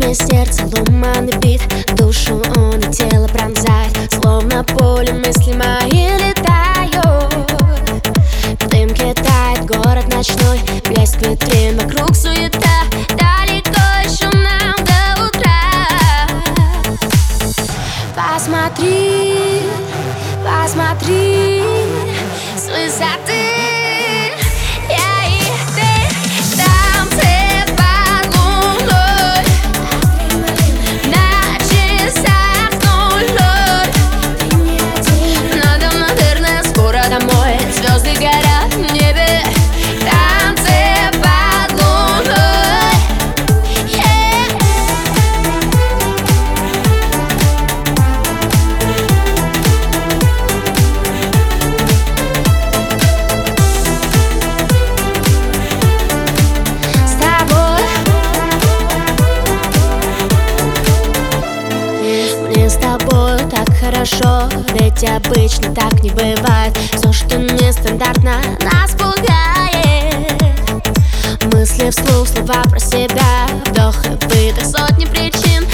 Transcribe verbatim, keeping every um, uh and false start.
ритме сердца ломаный бит, душу он и тело пронзает, словно поле мысли мои летают. В дымке тает город ночной, блеск витрин, вокруг суета, далеко еще нам до утра. Посмотри, посмотри с высоты. Звезды горят в небе, танцы под луной. Yeah. С тобой мне с тобой так хорошо, ведь обычно так не бывает. Все, что нестандартно, нас пугает. Мысли вслух, слова про себя, вдох и выдох, сотни причин